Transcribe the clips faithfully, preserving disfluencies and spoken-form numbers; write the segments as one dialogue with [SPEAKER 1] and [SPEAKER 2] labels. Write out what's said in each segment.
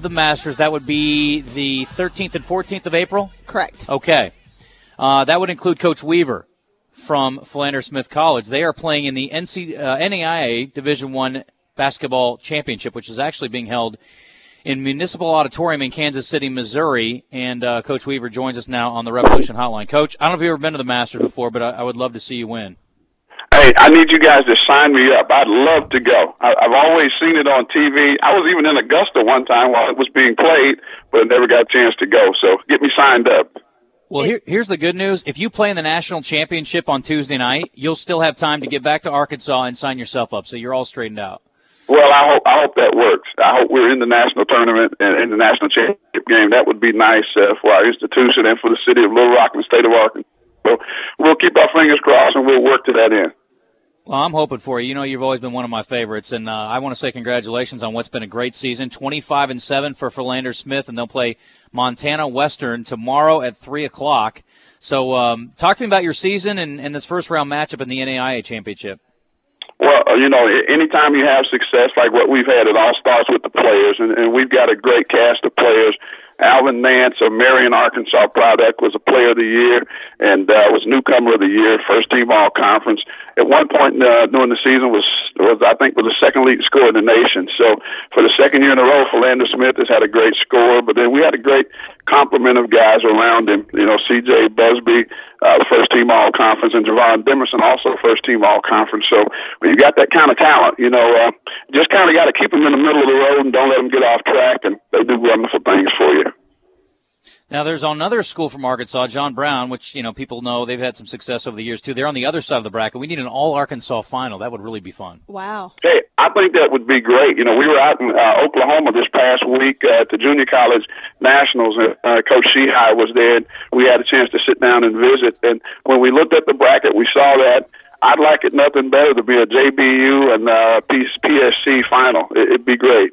[SPEAKER 1] the Masters, that would be the thirteenth and fourteenth of April?
[SPEAKER 2] Correct.
[SPEAKER 1] Okay. Uh, that would include Coach Weaver from Philander Smith College. They are playing in the N C, uh, N A I A Division I Basketball Championship, which is actually being held in Municipal Auditorium in Kansas City, Missouri. And uh, Coach Weaver joins us now on the Revolution Hotline. Coach, I don't know if you've ever been to the Masters before, but I, I would love to see you win.
[SPEAKER 3] Hey, I need you guys to sign me up. I'd love to go. I, I've always seen it on T V. I was even in Augusta one time while it was being played, but never got a chance to go. So get me signed up.
[SPEAKER 1] Well, here, here's the good news. If you play in the national championship on Tuesday night, you'll still have time to get back to Arkansas and sign yourself up, so you're all straightened out.
[SPEAKER 3] Well, I hope I hope that works. I hope we're in the national tournament and in the national championship game. That would be nice uh, for our institution and for the city of Little Rock and the state of Arkansas. So we'll keep our fingers crossed and we'll work to that end.
[SPEAKER 1] Well, I'm hoping for you. You know, you've always been one of my favorites, and uh, I want to say congratulations on what's been a great season. twenty-five and seven for Philander Smith, and they'll play Montana Western tomorrow at three o'clock. So um, talk to me about your season and, and this first-round matchup in the N A I A Championship.
[SPEAKER 3] Well, you know, anytime you have success like what we've had, it all starts with the players, and, and we've got a great cast of players. Alvin Nance of Marion, Arkansas product was a player of the year and uh, was newcomer of the year, first team all conference. At one point uh, during the season was, was, I think, was the second leading scorer in the nation. So for the second year in a row, Philander Smith has had a great score, but then we had a great complement of guys around him. You know, C J Busby, uh, the first team all conference, and Javon Demerson, also first team all conference. So when you got that kind of talent, you know, uh, just kind of got to keep them in the middle of the road and don't let them get off track, and they do wonderful things for you.
[SPEAKER 1] Now, there's another school from Arkansas, John Brown, which, you know, people know they've had some success over the years, too. They're on the other side of the bracket. We need an all-Arkansas final. That would really be fun.
[SPEAKER 2] Wow.
[SPEAKER 3] Hey, I think that would be great. You know, we were out in uh, Oklahoma this past week uh, at the Junior College Nationals. Uh, Coach Shehai was there, and we had a chance to sit down and visit. And when we looked at the bracket, we saw that. I'd like it nothing better to be a J B U and uh, P S C final. It'd be great.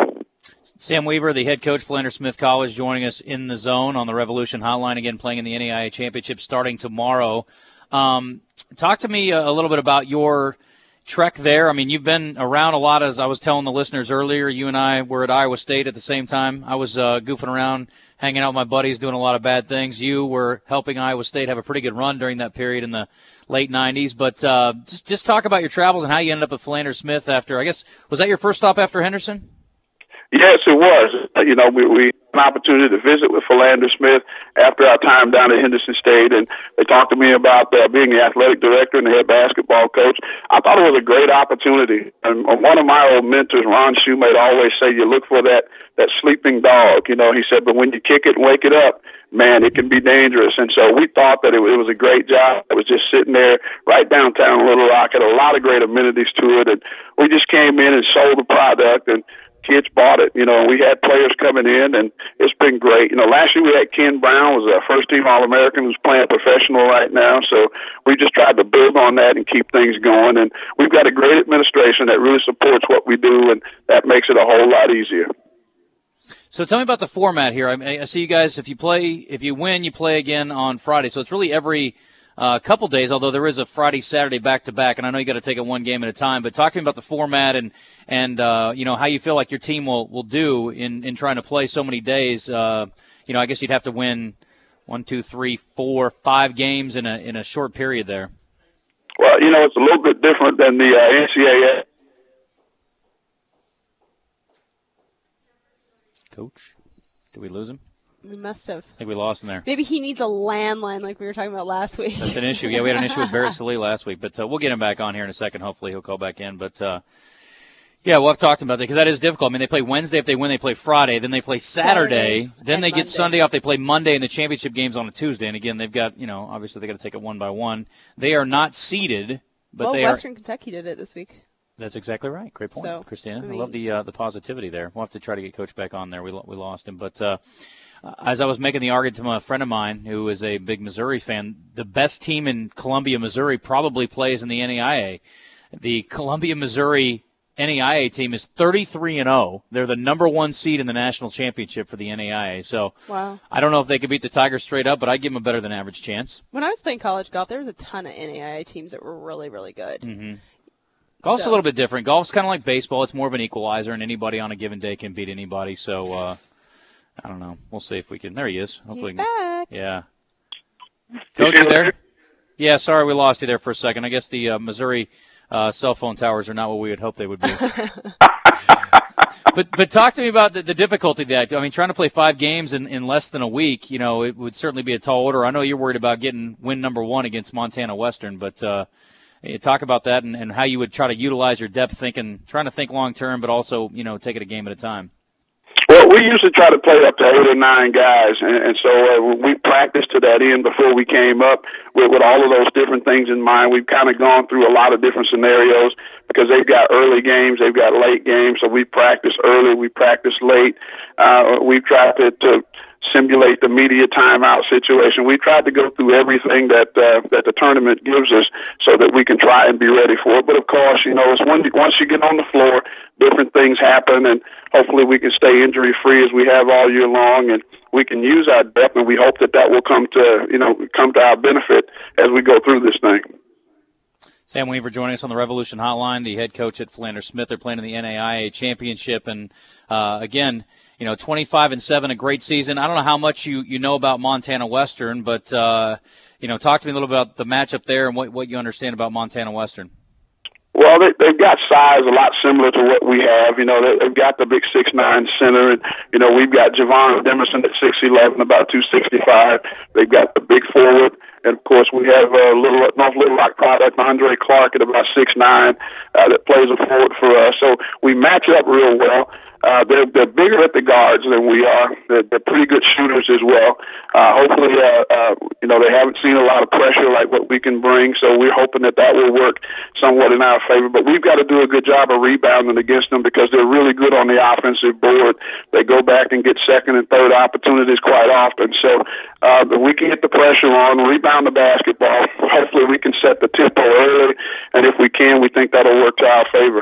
[SPEAKER 1] Sam Weaver, the head coach, Philander Smith College, joining us in the zone on the Revolution Hotline, again playing in the N A I A Championship starting tomorrow. Um, talk to me a, a little bit about your trek there. I mean, you've been around a lot, as I was telling the listeners earlier. You and I were at Iowa State at the same time. I was uh, goofing around, hanging out with my buddies, doing a lot of bad things. You were helping Iowa State have a pretty good run during that period in the late nineties. But uh, just, just talk about your travels and how you ended up at Philander Smith after, I guess, was that your first stop after Henderson?
[SPEAKER 3] Yes, it was. You know, we, we had an opportunity to visit with Philander Smith after our time down at Henderson State, and they talked to me about uh, being the athletic director and the head basketball coach. I thought it was a great opportunity. And one of my old mentors, Ron Shoemate, always say you look for that, that sleeping dog. You know, he said, but when you kick it and wake it up, man, it can be dangerous. And so we thought that it, it was a great job. It was just sitting there right downtown Little Rock, had a lot of great amenities to it, and we just came in and sold the product, and kids bought it. You know, we had players coming in, and it's been great. You know, last year we had Ken Brown, was a first-team All-American, who's playing professional right now. So we just tried to build on that and keep things going. And we've got a great administration that really supports what we do, and that makes it a whole lot easier.
[SPEAKER 1] So tell me about the format here. I, I see you guys, if you play, if you win, you play again on Friday. So it's really every uh, couple days, although there is a Friday, Saturday back-to-back, and I know you got to take it one game at a time. But talk to me about the format and and uh, you know, how you feel like your team will, will do in, in trying to play so many days. Uh, you know, I guess you'd have to win one, two, three, four, five games in a in a short period there.
[SPEAKER 3] Well, you know, it's a little bit different than the uh, N C double A.
[SPEAKER 1] Coach, did we lose him?
[SPEAKER 2] We must have.
[SPEAKER 1] I think we lost him there.
[SPEAKER 2] Maybe he needs a landline like we were talking about last week.
[SPEAKER 1] That's an issue. Yeah, we had an issue with Barrett Sallee last week, but uh, we'll get him back on here in a second. Hopefully he'll call back in. But, uh, yeah, we'll have to talk to him about that because that is difficult. I mean, they play Wednesday. If they win, they play Friday. Then they play Saturday. Saturday then they Monday. Get Sunday off. They play Monday, and the championship game's on a Tuesday. And, again, they've got, you know, obviously they've got to take it one by one. They are not seeded, but
[SPEAKER 2] well,
[SPEAKER 1] they
[SPEAKER 2] Western
[SPEAKER 1] are.
[SPEAKER 2] Kentucky did it this week.
[SPEAKER 1] That's exactly right. Great point,
[SPEAKER 2] so,
[SPEAKER 1] Christina. I,
[SPEAKER 2] mean,
[SPEAKER 1] I love the uh, the positivity there. We'll have to try to get Coach back on there. We we lost him. But uh, as I was making the argument to a friend of mine who is a big Missouri fan, the best team in Columbia, Missouri probably plays in the N A I A. The Columbia, Missouri N A I A team is thirty-three and oh. They're the number one seed in the national championship for the N A I A. So
[SPEAKER 2] wow.
[SPEAKER 1] I don't know if they could beat the Tigers straight up, but I'd give them a better than average chance.
[SPEAKER 2] When I was playing college golf, there was a ton of N A I A teams that were really, really good.
[SPEAKER 1] Mm-hmm. Golf's
[SPEAKER 2] So-
[SPEAKER 1] a little bit different. Golf's kind of like baseball. It's more of an equalizer, and anybody on a given day can beat anybody. So, uh, I don't know. We'll see if we can. There he is. Hopefully,
[SPEAKER 2] He's
[SPEAKER 1] we can-
[SPEAKER 2] back.
[SPEAKER 1] yeah. Coach, you there? Yeah, sorry we lost you there for a second. I guess the uh, Missouri uh, cell phone towers are not what we had hoped they would be. But but talk to me about the, the difficulty of that. I mean, trying to play five games in, in less than a week, you know, it would certainly be a tall order. I know you're worried about getting win number one against Montana Western, but uh, talk about that and, and how you would try to utilize your depth thinking, trying to think long term, but also, you know, take it a game at a time.
[SPEAKER 3] Well, we usually try to play up to eight or nine guys, and, and so uh, we practiced to that end before we came up with, with all of those different things in mind. We've kind of gone through a lot of different scenarios because they've got early games, they've got late games, so we practice early, we practice late. Uh, we've tried to, to simulate the media timeout situation. We've tried to go through everything that uh, that the tournament gives us so that we can try and be ready for it. But, of course, you know, it's when you, once you get on the floor, different things happen, and hopefully we can stay injury-free as we have all year long, and we can use our depth, and we hope that that will come to, you know, come to our benefit as we go through this thing.
[SPEAKER 1] Sam Weaver joining us on the Revolution Hotline, the head coach at Philander Smith. They're playing in the N A I A championship, and uh, again, you know, twenty-five and seven, a great season. I don't know how much you, you know about Montana Western, but uh, you know, talk to me a little bit about the matchup there and what what you understand about Montana Western.
[SPEAKER 3] Well, they, they've got size a lot similar to what we have. You know, they, they've got the big six nine center, and you know, we've got Javon Demerson at six eleven, about two sixty-five. They've got the big forward. And, of course, we have a little North Little Rock product, Andre Clark, at about six nine, uh, that plays a forward for us. So we match up real well. Uh, they're, they're bigger at the guards than we are. They're, they're pretty good shooters as well. Uh, hopefully, uh, uh, you know, they haven't seen a lot of pressure like what we can bring, so we're hoping that that will work somewhat in our favor. But we've got to do a good job of rebounding against them because they're really good on the offensive board. They go back and get second and third opportunities quite often. So uh, if we can get the pressure on, rebound the basketball, hopefully we can set the tempo early, and if we can, we think that'll work to our favor.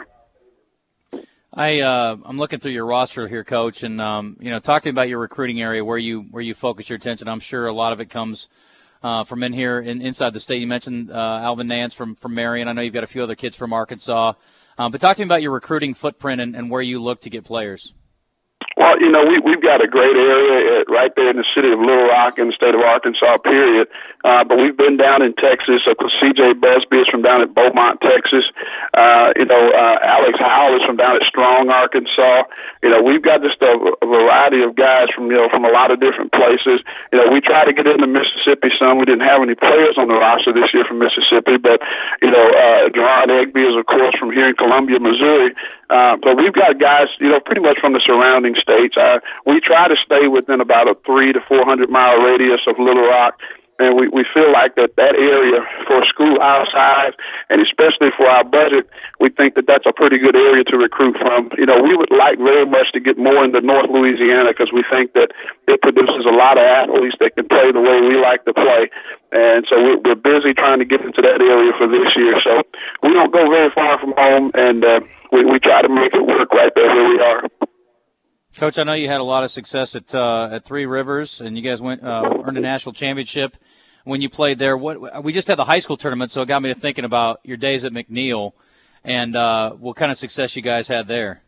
[SPEAKER 1] I uh, I'm looking through your roster here, Coach, and um, you know, talk to me about your recruiting area, where you where you focus your attention. I'm sure a lot of it comes uh, from in here in, inside the state. You mentioned uh, Alvin Nance from from Marion. I know you've got a few other kids from Arkansas, um, but talk to me about your recruiting footprint and, and where you look to get players.
[SPEAKER 3] Well, you know, we, we've got a great area at, right there in the city of Little Rock in the state of Arkansas, period. Uh, but we've been down in Texas. Of course, C J Busby is from down at Beaumont, Texas. Uh, you know, uh, Alex Howell is from down at Strong, Arkansas. You know, we've got just a, a variety of guys from, you know, from a lot of different places. You know, we try to get into Mississippi some. We didn't have any players on the roster this year from Mississippi, but, you know, uh, Gerard Egby is, of course, from here in Columbia, Missouri. Uh, but we've got guys, you know, pretty much from the surrounding states. Uh, we try to stay within about a three to four hundred mile radius of Little Rock, and we, we feel like that that area for a school our size, and especially for our budget, we think that that's a pretty good area to recruit from. You know, we would like very much to get more into North Louisiana because we think that it produces a lot of athletes that can play the way we like to play. And so we're, we're busy trying to get into that area for this year. So we don't go very far from home, and uh, we, we try to make it work right there where we are.
[SPEAKER 1] Coach, I know you had a lot of success at uh, at Three Rivers, and you guys went uh, earned a national championship when you played there. What we just had the high school tournament, so it got me to thinking about your days at McNeil and uh, what kind of success you guys had there.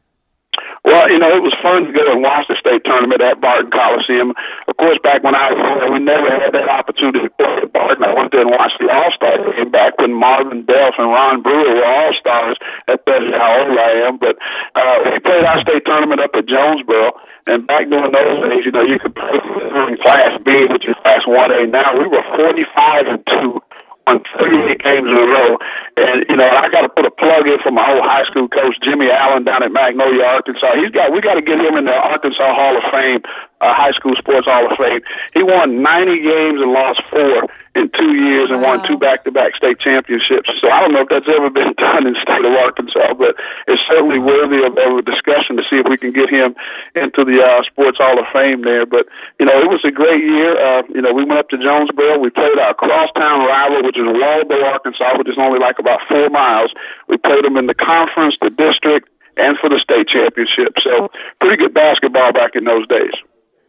[SPEAKER 3] Well, you know, it was fun to go and watch the state tournament at Barton Coliseum. Of course, back when I was there, we never had that opportunity to play at Barton. I went there and watched the All-Star game back when Marvin Delph and Ron Brewer were All-Stars. That tells you how old I am. But uh, we played our state tournament up at Jonesboro, and back during those days, you know, you could play in Class B, which is Class one A. Now we were forty-five and two. On thirty-eight games in a row. And, you know, I got to put a plug in for my old high school coach, Jimmy Allen, down at Magnolia, Arkansas. He's got, we got to get him in the Arkansas Hall of Fame, uh, High School Sports Hall of Fame. He won ninety games and lost four in two years and
[SPEAKER 2] wow.
[SPEAKER 3] won two back-to-back state championships. So I don't know if that's ever been done in the state of Arkansas, but it's certainly worthy of, of a discussion to see if we can get him into the uh, Sports Hall of Fame there. But, you know, it was a great year. Uh, you know, we went up to Jonesboro. We played our crosstown rival, which is Waldo, Arkansas, which is only like about four miles. We played them in the conference, the district, and for the state championship. So pretty good basketball back in those days.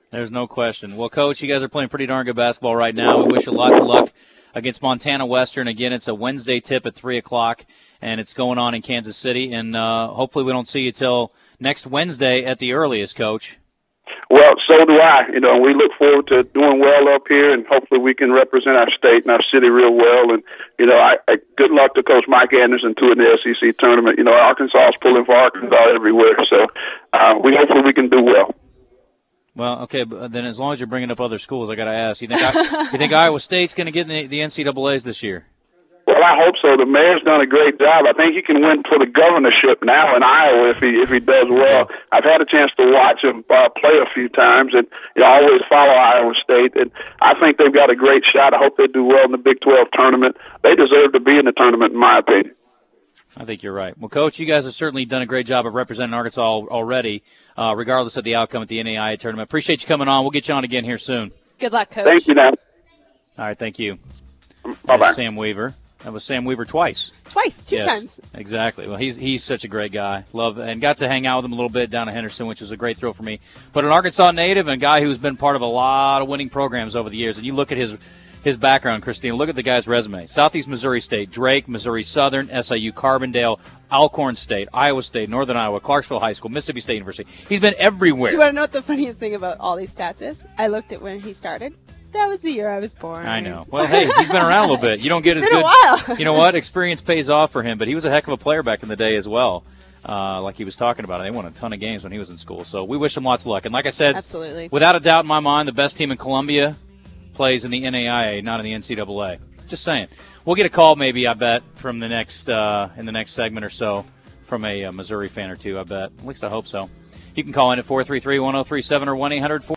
[SPEAKER 1] There's no question. Well, Coach, you guys are playing pretty darn good basketball right now. We wish you lots of luck against Montana Western. Again, it's a Wednesday tip at three o'clock, and it's going on in Kansas City. And uh, hopefully we don't see you till next Wednesday at the earliest, Coach.
[SPEAKER 3] Well, so do I. You know, we look forward to doing well up here, and hopefully we can represent our state and our city real well. And, you know, I, I good luck to Coach Mike Anderson, too, in the S E C tournament. You know, Arkansas is pulling for Arkansas everywhere, so uh, we hopefully we can do well.
[SPEAKER 1] Well, okay, but then as long as you're bringing up other schools, I got to ask, you think I, you think Iowa State's going to get in the, the N C double A's this year?
[SPEAKER 3] Well, I hope so. The mayor's done a great job. I think he can win for the governorship now in Iowa if he if he does well. I've had a chance to watch him uh, play a few times, and you know, I always follow Iowa State, and I think they've got a great shot. I hope they do well in the Big twelve tournament. They deserve to be in the tournament, in my opinion.
[SPEAKER 1] I think you're right. Well, Coach, you guys have certainly done a great job of representing Arkansas already, uh, regardless of the outcome at the N A I A tournament. Appreciate you coming on. We'll get you on again here soon.
[SPEAKER 2] Good luck, Coach.
[SPEAKER 3] Thank you, now.
[SPEAKER 1] All right, thank you.
[SPEAKER 3] Bye-bye.
[SPEAKER 1] Sam Weaver. That was Sam Weaver twice.
[SPEAKER 2] Twice, two
[SPEAKER 1] yes,
[SPEAKER 2] times.
[SPEAKER 1] Exactly. Well, he's he's such a great guy. Love and got to hang out with him a little bit down at Henderson, which was a great thrill for me. But an Arkansas native and a guy who's been part of a lot of winning programs over the years. And you look at his his background, Christina. Look at the guy's resume: Southeast Missouri State, Drake, Missouri Southern, S I U, Carbondale, Alcorn State, Iowa State, Northern Iowa, Clarksville High School, Mississippi State University. He's been everywhere.
[SPEAKER 2] Do you want to know what the funniest thing about all these stats is? I looked at when he started. That was the year I was born.
[SPEAKER 1] I know. Well, hey, he's been around a little bit. You don't get
[SPEAKER 2] it's
[SPEAKER 1] as
[SPEAKER 2] been
[SPEAKER 1] good.
[SPEAKER 2] A while.
[SPEAKER 1] You know what? Experience pays off for him, but he was a heck of a player back in the day as well. Uh, like he was talking about, they won a ton of games when he was in school. So we wish him lots of luck. And like I said,
[SPEAKER 2] absolutely,
[SPEAKER 1] without a doubt in my mind, the best team in Columbia plays in the N A I A, not in the N C double A. Just saying. We'll get a call, maybe, I bet, from the next uh, in the next segment or so, from a, a Missouri fan or two. I bet. At least I hope so. You can call in at four three three, one oh three seven or one eight hundred